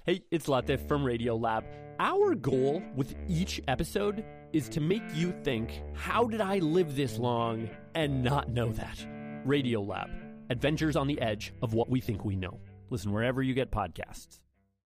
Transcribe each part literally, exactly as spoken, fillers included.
Hey, it's Latif from Radiolab. Our goal with each episode is to make you think, how did I live this long and not know that? Radiolab, adventures on the edge of what we think we know. Listen wherever you get podcasts.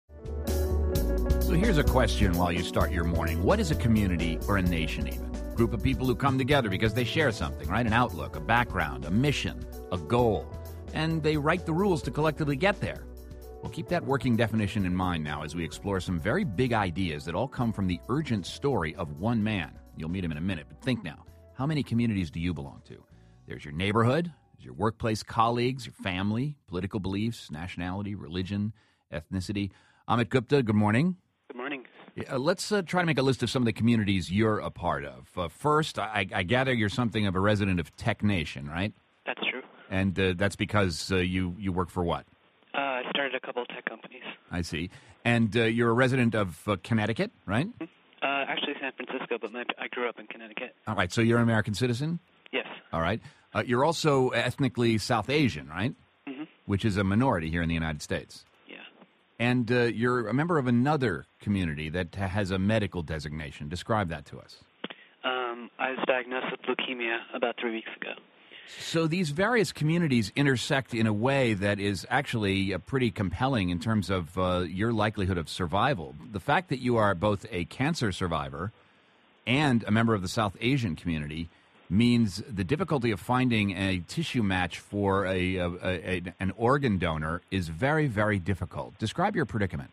So here's a question while you start your morning. What is a community or a nation even? Group of people who come together because they share something, right? An outlook, a background, a mission, a goal. And they write the rules to collectively get there. Well, keep that working definition in mind now as we explore some very big ideas that all come from the urgent story of one man. You'll meet him in a minute, but think now. How many communities do you belong to? There's your neighborhood, there's your workplace colleagues, your family, political beliefs, nationality, religion, ethnicity. Amit Gupta, good morning. Good morning. Uh, let's uh, try to make a list of some of the communities you're a part of. Uh, first, I, I gather you're something of a resident of Tech Nation, right? That's true. And uh, that's because uh, you, you work for what? Uh, I started a couple of tech companies. I see. And uh, you're a resident of uh, Connecticut, right? Uh, actually, San Francisco, but my, I grew up in Connecticut. All right, so you're an American citizen? Yes. All right. Uh, you're also ethnically South Asian, right? Mm-hmm. Which is a minority here in the United States. Yeah. And uh, you're a member of another community that has a medical designation. Describe that to us. Um, I was diagnosed with leukemia about three weeks ago. So these various communities intersect in a way that is actually uh, pretty compelling in terms of uh, your likelihood of survival. The fact that you are both a cancer survivor and a member of the South Asian community means the difficulty of finding a tissue match for a, a, a an organ donor is very, very difficult. Describe your predicament.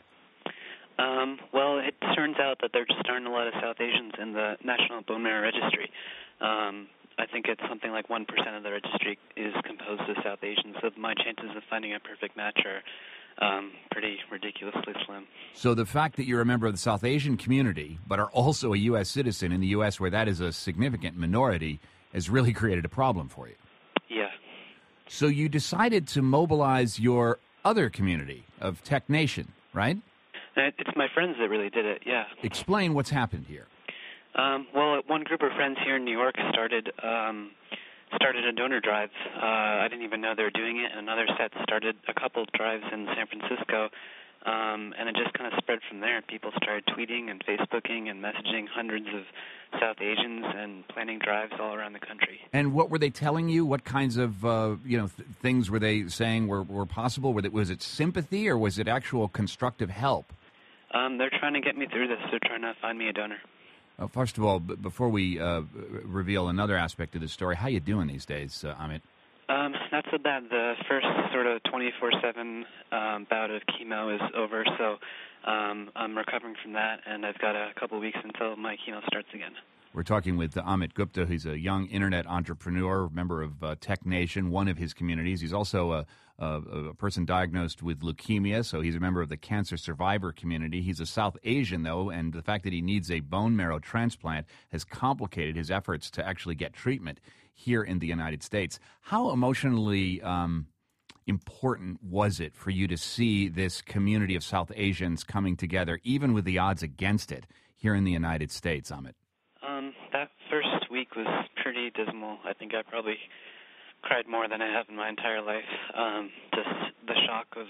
Um, well, it turns out that there just aren't a lot of South Asians in the National Bone Marrow Registry. Um, I think it's something like one percent of the registry is composed of South Asians, so my chances of finding a perfect match are um, pretty ridiculously slim. So the fact that you're a member of the South Asian community, but are also a U S citizen in the U S where that is a significant minority, has really created a problem for you. Yeah. So you decided to mobilize your other community of Tech Nation, right? And it's my friends that really did it, yeah. Explain what's happened here. Um, well, one group of friends here in New York started um, started a donor drive. Uh, I didn't even know they were doing it. And another set started a couple drives in San Francisco, um, and it just kind of spread from there. People started tweeting and Facebooking and messaging hundreds of South Asians and planning drives all around the country. And what were they telling you? What kinds of uh, you know th- things were they saying were, were possible? Were it, was it sympathy or was it actual constructive help? Um, they're trying to get me through this. They're trying to find me a donor. Uh, first of all, b- before we uh, reveal another aspect of the story, how you doing these days, uh, Amit? Um, not so bad. The first sort of twenty-four seven um, bout of chemo is over, so um, I'm recovering from that, and I've got a couple weeks until my chemo starts again. We're talking with uh, Amit Gupta. He's a young internet entrepreneur, member of uh, Tech Nation, one of his communities. He's also a, a, a person diagnosed with leukemia, so he's a member of the cancer survivor community. He's a South Asian, though, and the fact that he needs a bone marrow transplant has complicated his efforts to actually get treatment here in the United States. How emotionally um, important was it for you to see this community of South Asians coming together, even with the odds against it, here in the United States, Amit? Um, that first week was pretty dismal. I think I probably cried more than I have in my entire life. Um, just the shock of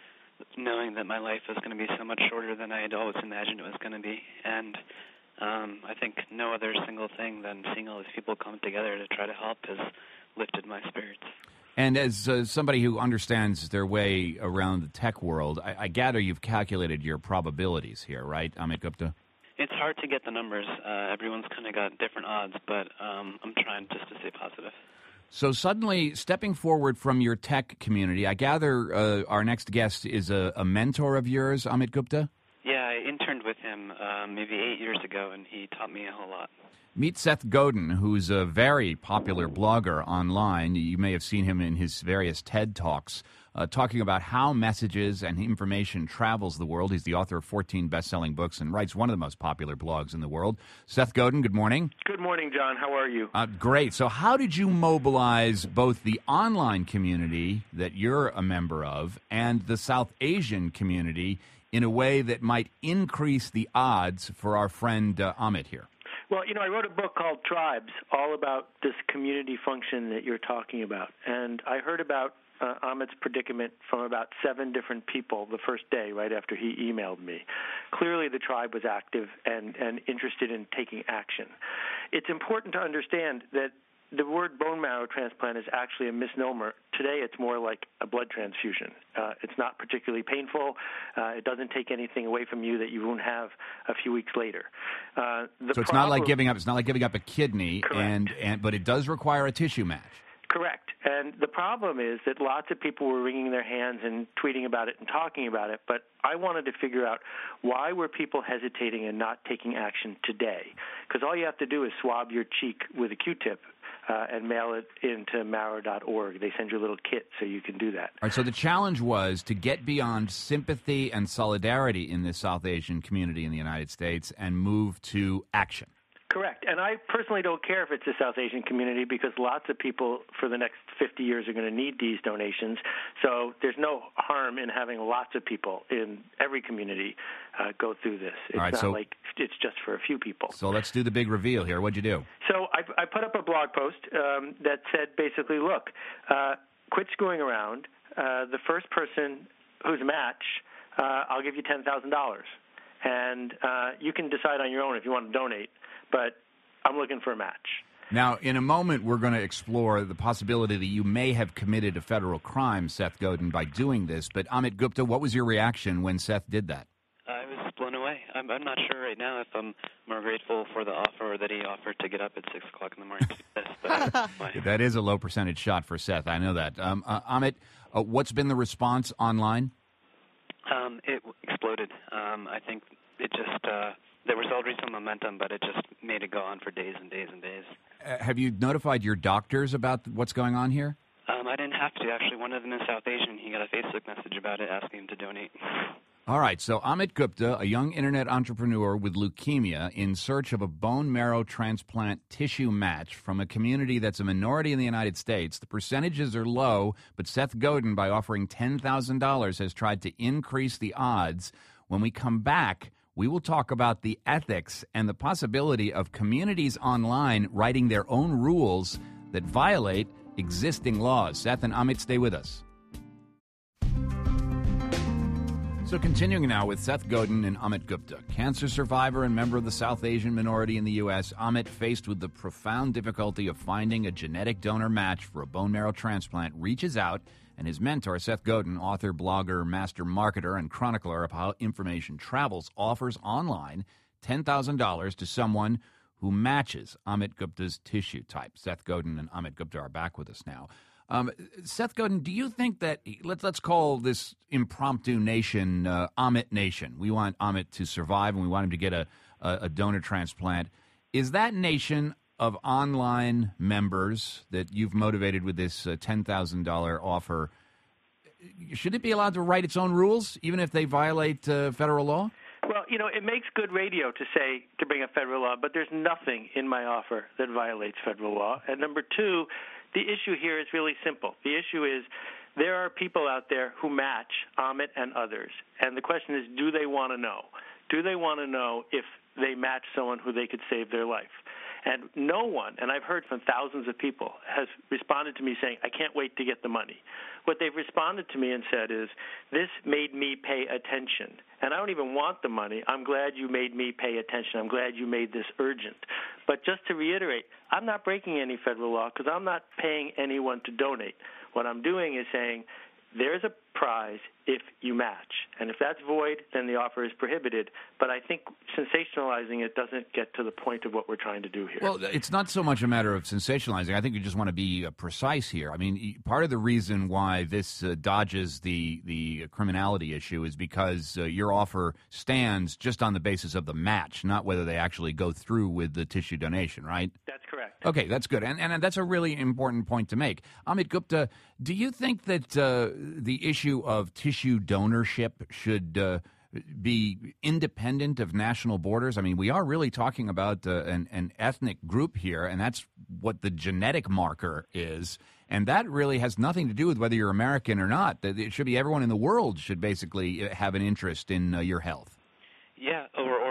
knowing that my life was going to be so much shorter than I had always imagined it was going to be. And um, I think no other single thing than seeing all these people come together to try to help has lifted my spirits. And as uh, somebody who understands their way around the tech world, I, I gather you've calculated your probabilities here, right, Amit Gupta? It's hard to get the numbers. Uh, everyone's kind of got different odds, but um, I'm trying just to stay positive. So suddenly, stepping forward from your tech community, I gather uh, our next guest is a, a mentor of yours, Amit Gupta? Yeah, I interned with him uh, maybe eight years ago, and he taught me a whole lot. Meet Seth Godin, who's a very popular blogger online. You may have seen him in his various TED Talks, uh, talking about how messages and information travels the world. He's the author of fourteen best-selling books and writes one of the most popular blogs in the world. Seth Godin, good morning. Good morning, John. How are you? Uh, great. So how did you mobilize both the online community that you're a member of and the South Asian community in a way that might increase the odds for our friend uh, Amit here? Well, you know, I wrote a book called Tribes, all about this community function that you're talking about. And I heard about uh, Amit's predicament from about seven different people the first day right after he emailed me. Clearly the tribe was active and, and interested in taking action. It's important to understand that the word bone marrow transplant is actually a misnomer. Today it's more like a blood transfusion. Uh, it's not particularly painful. Uh, it doesn't take anything away from you that you won't have a few weeks later. Uh, so it's problem, not like giving up. It's not like giving up a kidney, and, and but it does require a tissue match. Correct. And the problem is that lots of people were wringing their hands and tweeting about it and talking about it, but I wanted to figure out why were people hesitating and not taking action today? Because all you have to do is swab your cheek with a Q-tip uh, and mail it into marrow dot org. They send you a little kit so you can do that. All right, so the challenge was to get beyond sympathy and solidarity in this South Asian community in the United States and move to action. Correct. And I personally don't care if it's a South Asian community because lots of people for the next fifty years are going to need these donations. So there's no harm in having lots of people in every community uh, go through this. It's right, not so, like it's just for a few people. So let's do the big reveal here. What'd you do? So I, I put up a blog post um, that said basically, look, uh, quit screwing around. Uh, the first person who's a match, uh, I'll give you ten thousand dollars. And uh, you can decide on your own if you want to donate. But I'm looking for a match. Now, in a moment, we're going to explore the possibility that you may have committed a federal crime, Seth Godin, by doing this. But Amit Gupta, what was your reaction when Seth did that? I was blown away. I'm, I'm not sure right now if I'm more grateful for the offer that he offered to get up at six o'clock in the morning to do this. But that is a low percentage shot for Seth. I know that. Um, uh, Amit, uh, what's been the response online? Um, it exploded. Um, I think it just... Uh, There was already some momentum, but it just made it go on for days and days and days. Uh, have you notified your doctors about what's going on here? Um, I didn't have to, actually. One of them is South Asian. He got a Facebook message about it asking him to donate. All right, so Amit Gupta, a young internet entrepreneur with leukemia in search of a bone marrow transplant tissue match from a community that's a minority in the United States. The percentages are low, but Seth Godin, by offering ten thousand dollars, has tried to increase the odds. When we come back, we will talk about the ethics and the possibility of communities online writing their own rules that violate existing laws. Seth and Amit, stay with us. So continuing now with Seth Godin and Amit Gupta, cancer survivor and member of the South Asian minority in the U S, Amit, faced with the profound difficulty of finding a genetic donor match for a bone marrow transplant, reaches out, and his mentor, Seth Godin, author, blogger, master marketer, and chronicler of how information travels, offers online ten thousand dollars to someone who matches Amit Gupta's tissue type. Seth Godin and Amit Gupta are back with us now. Um, Seth Godin, do you think that, let's, let's call this impromptu nation uh, Amit Nation. We want Amit to survive, and we want him to get a, a, a donor transplant. Is that nation of online members that you've motivated with this uh, ten thousand dollars offer, should it be allowed to write its own rules, even if they violate uh, federal law? Well, you know, it makes good radio to say to bring a federal law, but there's nothing in my offer that violates federal law. And number two, the issue here is really simple. The issue is there are people out there who match Amit and others. And the question is, do they want to know? Do they want to know if they match someone who they could save their life? And no one, and I've heard from thousands of people, has responded to me saying, I can't wait to get the money. What they've responded to me and said is, this made me pay attention. And I don't even want the money. I'm glad you made me pay attention. I'm glad you made this urgent. But just to reiterate, I'm not breaking any federal law because I'm not paying anyone to donate. What I'm doing is saying, there's a prize if you match. And if that's void, then the offer is prohibited. But I think sensationalizing it doesn't get to the point of what we're trying to do here. Well, it's not so much a matter of sensationalizing. I think you just want to be uh, precise here. I mean, part of the reason why this uh, dodges the, the criminality issue is because uh, your offer stands just on the basis of the match, not whether they actually go through with the tissue donation, right? That's correct. Okay, that's good. And, and that's a really important point to make. Amit Gupta, do you think that uh, the issue of tissue donorship should uh, be independent of national borders? I mean, we are really talking about uh, an, an ethnic group here, and that's what the genetic marker is. And that really has nothing to do with whether you're American or not. It should be everyone in the world should basically have an interest in uh, your health. Yeah, or, or everyone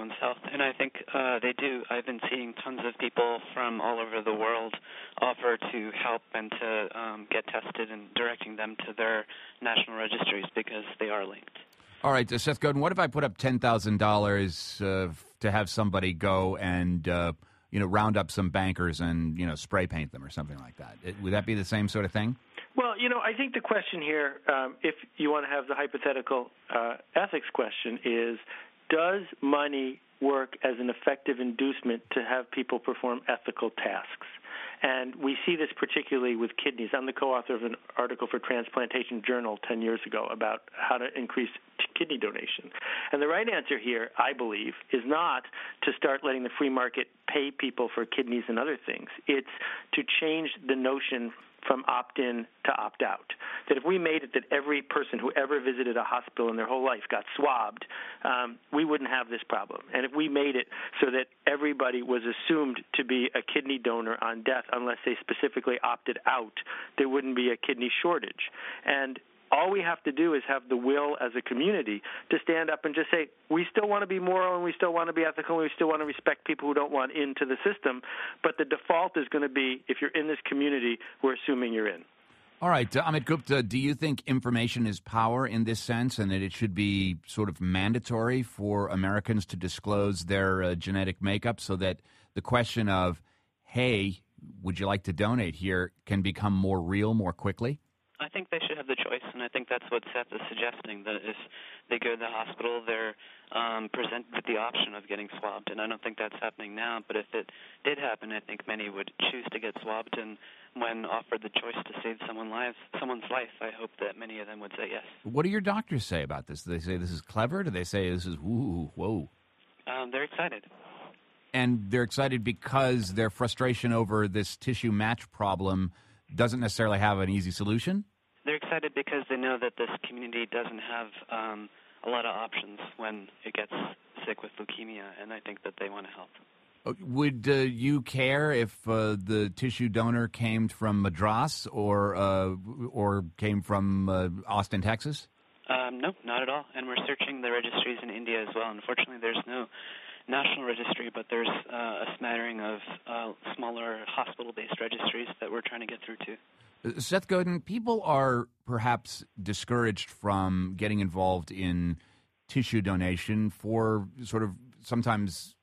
someone's health. And I think uh, they do. I've been seeing tons of people from all over the world offer to help and to um, get tested and directing them to their national registries because they are linked. All right, uh, Seth Godin, what if I put up ten thousand dollars uh, to have somebody go and, uh, you know, round up some bankers and, you know, spray paint them or something like that? It, would that be the same sort of thing? Well, you know, I think the question here, um, if you want to have the hypothetical uh, ethics question, is does money work as an effective inducement to have people perform ethical tasks? And we see this particularly with kidneys. I'm the co-author of an article for Transplantation Journal ten years ago about how to increase t- kidney donation. And the right answer here, I believe, is not to start letting the free market pay people for kidneys and other things. It's to change the notion from opt-in to opt-out. That if we made it that every person who ever visited a hospital in their whole life got swabbed, um, we wouldn't have this problem. And if we made it so that everybody was assumed to be a kidney donor on death unless they specifically opted out, there wouldn't be a kidney shortage. And all we have to do is have the will as a community to stand up and just say, we still want to be moral and we still want to be ethical and we still want to respect people who don't want into the system. But the default is going to be, if you're in this community, we're assuming you're in. All right. Uh, Amit Gupta, do you think information is power in this sense and that it should be sort of mandatory for Americans to disclose their uh, genetic makeup so that the question of, hey, would you like to donate here can become more real more quickly? I think they should have the choice, and I think that's what Seth is suggesting, that if they go to the hospital, they're um, presented with the option of getting swabbed, and I don't think that's happening now, but if it did happen, I think many would choose to get swabbed, and when offered the choice to save someone lives, someone's life, I hope that many of them would say yes. What do your doctors say about this? Do they say this is clever? Do they say this is woo, whoa? Um, they're excited. And they're excited because their frustration over this tissue match problem doesn't necessarily have an easy solution? They're excited because they know that this community doesn't have um, a lot of options when it gets sick with leukemia, and I think that they want to help. Would uh, you care if uh, the tissue donor came from Madras or uh, or came from uh, Austin, Texas? Um, no, not at all. And we're searching the registries in India as well. Unfortunately, there's no national registry, but there's uh, a smattering of uh, smaller hospital-based registries that we're trying to get through to. Seth Godin, people are perhaps discouraged from getting involved in tissue donation for sort of sometimes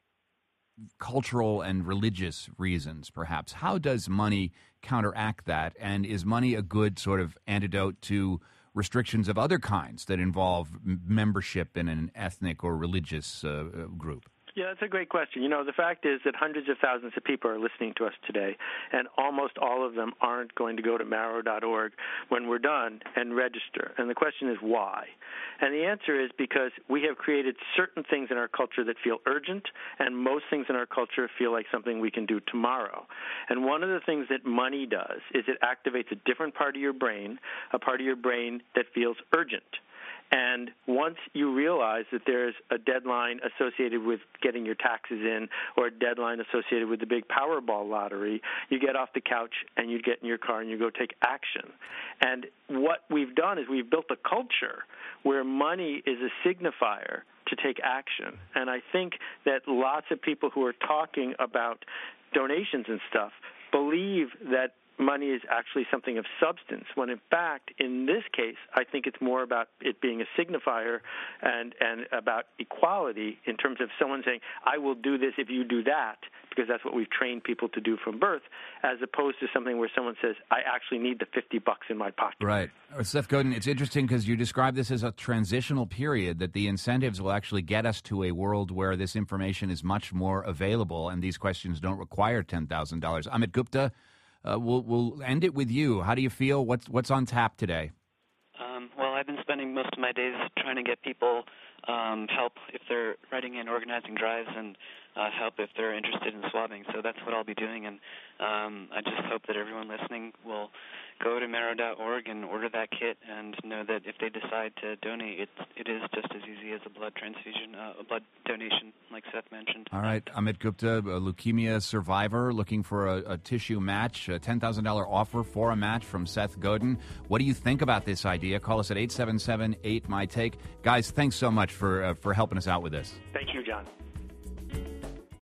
cultural and religious reasons, perhaps. How does money counteract that? And is money a good sort of antidote to restrictions of other kinds that involve membership in an ethnic or religious uh, group? Yeah, that's a great question. You know, the fact is that hundreds of thousands of people are listening to us today, and almost all of them aren't going to go to marrow dot org when we're done and register. And the question is why? And the answer is because we have created certain things in our culture that feel urgent, and most things in our culture feel like something we can do tomorrow. And one of the things that money does is it activates a different part of your brain, a part of your brain that feels urgent. And once you realize that there's a deadline associated with getting your taxes in or a deadline associated with the big Powerball lottery, you get off the couch and you get in your car and you go take action. And what we've done is we've built a culture where money is a signifier to take action. And I think that lots of people who are talking about donations and stuff believe that money is actually something of substance, when in fact, in this case, I think it's more about it being a signifier and, and about equality in terms of someone saying, I will do this if you do that, because that's what we've trained people to do from birth, as opposed to something where someone says, I actually need the fifty bucks in my pocket. Right. Seth Godin, it's interesting because you describe this as a transitional period, that the incentives will actually get us to a world where this information is much more available and these questions don't require ten thousand dollars. Amit Gupta, Uh, we'll we'll end it with you. How do you feel? What's what's on tap today? Um, well, I've been spending most of my days trying to get people um, help if they're writing and organizing drives, and uh, help if they're interested in swabbing. So that's what I'll be doing, and um, I just hope that everyone listening will go to marrow dot org and order that kit, and know that if they decide to donate, it it is just as easy as a blood transfusion, uh, a blood donation, like Seth mentioned. All right, Amit Gupta, a leukemia survivor looking for a, a tissue match, a ten thousand dollars offer for a match from Seth Godin. What do you think about this idea? Call us at eight seven seven, eight, M Y, T A K E. Guys, thanks so much for uh, for helping us out with this. Thank you, John.